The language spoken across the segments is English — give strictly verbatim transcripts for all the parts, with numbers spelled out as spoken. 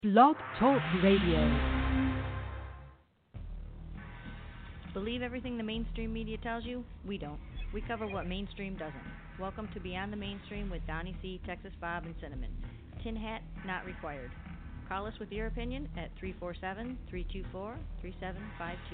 Blog Talk Radio. Believe everything the mainstream media tells you? We don't. We cover what mainstream doesn't. Welcome to Beyond the Mainstream with Donnie C., Texas Bob, and Cinnamon. Tin hat not required. Call us with your opinion at three four seven, three two four, three seven five two.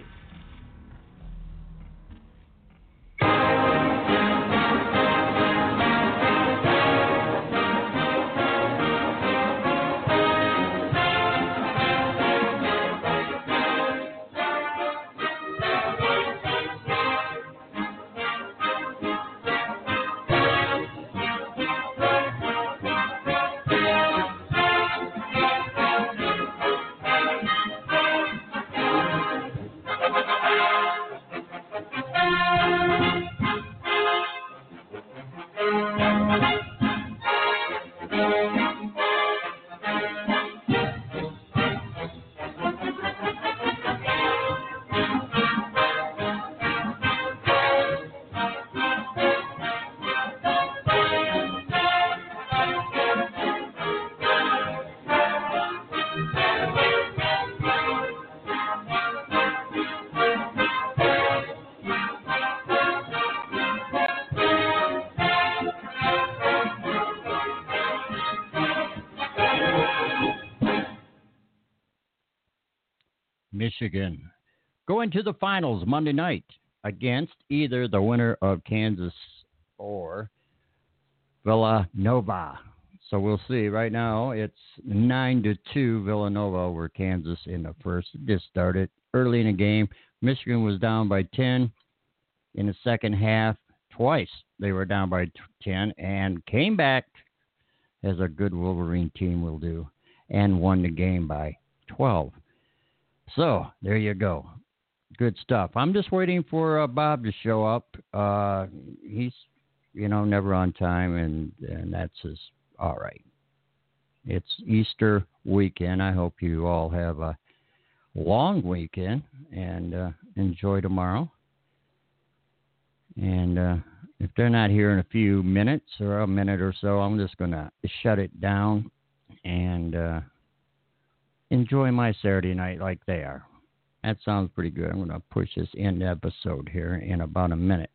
Michigan going to the finals Monday night against either the winner of Kansas or Villanova. So we'll see. Right now it's nine to two Villanova over Kansas in the first. This started early in the game. Michigan was down by ten in the second half. Twice they were down by ten and came back, as a good Wolverine team will do, and won the game by twelve. So, there you go. Good stuff. I'm just waiting for uh, Bob to show up. Uh, he's, you know, never on time, and, and that's his, all right. It's Easter weekend. I hope you all have a long weekend and uh, enjoy tomorrow. And uh, if they're not here in a few minutes or a minute or so, I'm just going to shut it down and uh, enjoy my Saturday night like they are. That sounds pretty good. I'm going to push this end episode here in about a minute.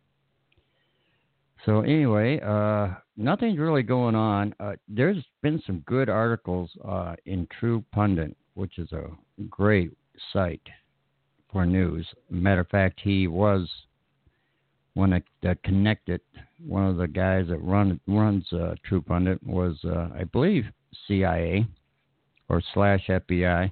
So anyway, uh, nothing's really going on. Uh, there's been some good articles uh, in True Pundit, which is a great site for news. Matter of fact, he was one that connected. One of the guys that run runs uh, True Pundit was, uh, I believe, C I A. Or slash F B I,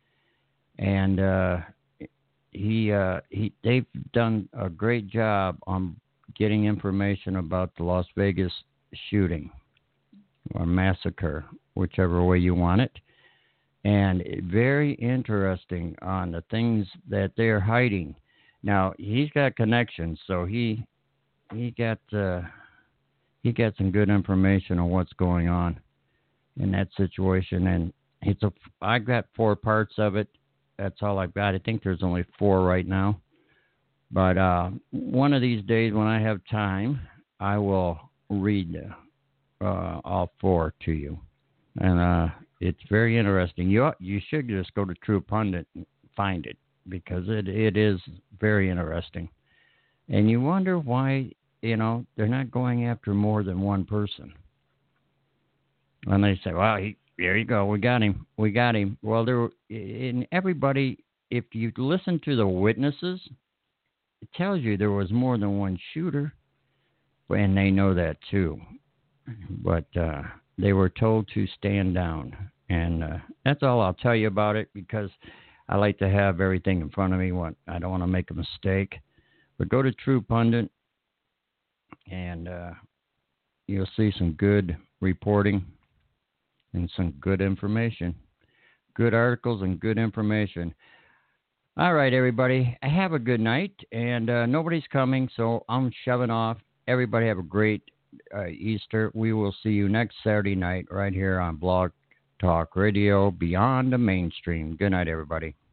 and uh, he uh, he they've done a great job on getting information about the Las Vegas shooting or massacre, whichever way you want it, and very interesting on the things that they're hiding. Now he's got connections, so he he got uh, he got some good information on what's going on in that situation. And It's a. I got four parts of it. That's all I've got. I think there's only four right now. But uh, one of these days, when I have time, I will read uh, all four to you. And uh, it's very interesting. You you should just go to True Pundit and find it, because it, it is very interesting. And you wonder why, you know, they're not going after more than one person. And they say, well, he. There you go. We got him. We got him. Well, there in everybody, if you listen to the witnesses, it tells you there was more than one shooter, and they know that too. But uh, they were told to stand down, and uh, that's all I'll tell you about it, because I like to have everything in front of me. What I don't want to make a mistake. But go to True Pundit, and uh, you'll see some good reporting. And some good information, good articles and good information. All right, everybody, have a good night. And uh, nobody's coming, so I'm shoving off. Everybody have a great uh, Easter. We will see you next Saturday night right here on Blog Talk Radio, Beyond the Mainstream. Good night, everybody.